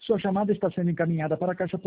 Sua chamada está sendo encaminhada para a caixa